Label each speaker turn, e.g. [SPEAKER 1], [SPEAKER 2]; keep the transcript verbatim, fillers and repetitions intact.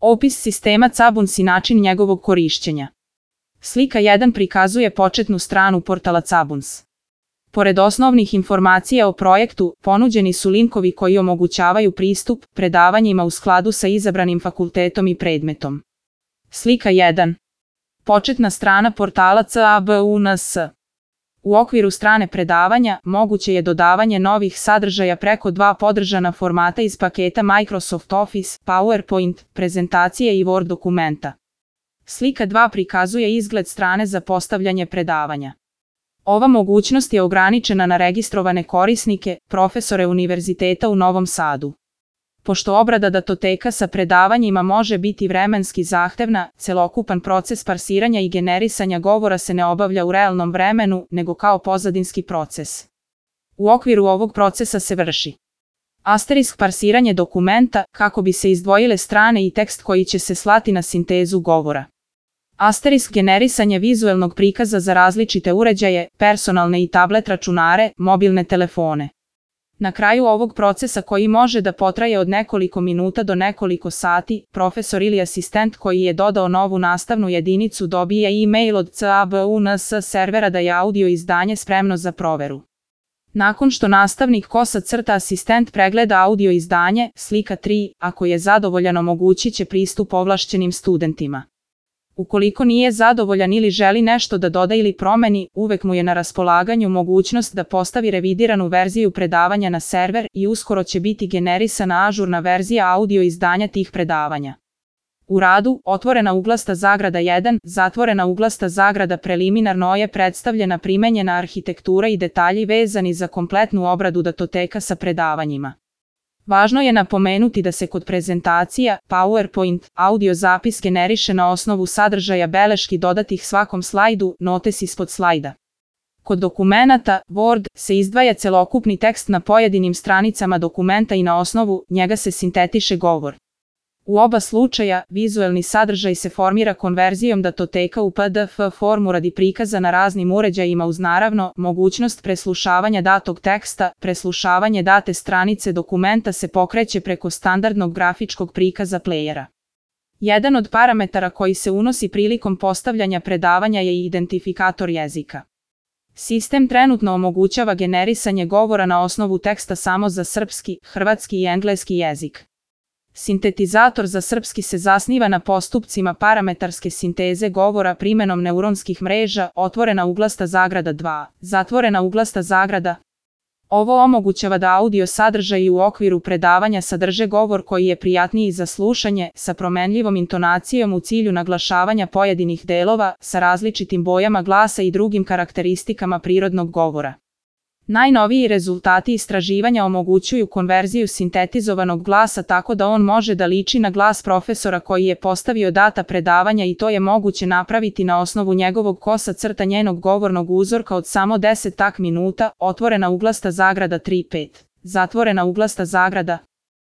[SPEAKER 1] Opis sistema Cabuns i način njegovog korišćenja. Slika jedan prikazuje početnu stranu portala Cabuns. Pored osnovnih informacija o projektu, ponuđeni su linkovi koji omogućavaju pristup predavanjima u skladu sa izabranim fakultetom i predmetom. Slika jedan. Početna strana portala Cabuns. U okviru strane predavanja moguće je dodavanje novih sadržaja preko dva podržana formata iz paketa Microsoft Office, PowerPoint, prezentacije i Word dokumenta. Slika dva prikazuje izgled strane za postavljanje predavanja. Ova mogućnost je ograničena na registrovane korisnike, profesore Univerziteta u Novom Sadu. Pošto obrada datoteka sa predavanjima može biti vremenski zahtevna, celokupan proces parsiranja i generisanja govora se ne obavlja u realnom vremenu, nego kao pozadinski proces. U okviru ovog procesa se vrši asterisk parsiranje dokumenta, kako bi se izdvojile strane i tekst koji će se slati na sintezu govora. Asterisk generisanje vizuelnog prikaza za različite uređaje, personalne i tablet računare, mobilne telefone. Na kraju ovog procesa, koji može da potraje od nekoliko minuta do nekoliko sati, profesor ili asistent koji je dodao novu nastavnu jedinicu dobije e-mail od Cabuns servera da je audio izdanje spremno za proveru. Nakon što nastavnik kosa crta asistent pregleda audio izdanje, slika tri, ako je zadovoljan, omogućit će pristup ovlašćenim studentima. Ukoliko nije zadovoljan ili želi nešto da doda ili promeni, uvek mu je na raspolaganju mogućnost da postavi revidiranu verziju predavanja na server i uskoro će biti generisana ažurna verzija audio izdanja tih predavanja. U radu, otvorena uglasta zagrada jedan, zatvorena uglasta zagrada preliminarno je predstavljena primenjena arhitektura i detalji vezani za kompletnu obradu datoteka sa predavanjima. Važno je napomenuti da se kod prezentacija, PowerPoint, audio zapis generiše na osnovu sadržaja beleški dodatih svakom slajdu, notes ispod slajda. Kod dokumenata, Word, se izdvaja celokupni tekst na pojedinim stranicama dokumenta i na osnovu njega se sintetiše govor. U oba slučaja, vizuelni sadržaj se formira konverzijom datoteka u P D F formu radi prikaza na raznim uređajima uz naravno mogućnost preslušavanja datog teksta. Preslušavanje date stranice dokumenta se pokreće preko standardnog grafičkog prikaza playera. Jedan od parametara koji se unosi prilikom postavljanja predavanja je identifikator jezika. Sistem trenutno omogućava generisanje govora na osnovu teksta samo za srpski, hrvatski i engleski jezik. Sintetizator za srpski se zasniva na postupcima parametarske sinteze govora primenom neuronskih mreža, otvorena uglasta zagrada dva, zatvorena uglasta zagrada. Ovo omogućava da audio sadržaji u okviru predavanja sadrže govor koji je prijatniji za slušanje, sa promenljivom intonacijom u cilju naglašavanja pojedinih delova, sa različitim bojama glasa i drugim karakteristikama prirodnog govora. Najnoviji rezultati istraživanja omogućuju konverziju sintetizovanog glasa tako da on može da liči na glas profesora koji je postavio data predavanja i to je moguće napraviti na osnovu njegovog kosa crta njenog govornog uzorka od samo deset tak minuta, otvorena uglasta zagrada tri pet, zatvorena uglasta zagrada.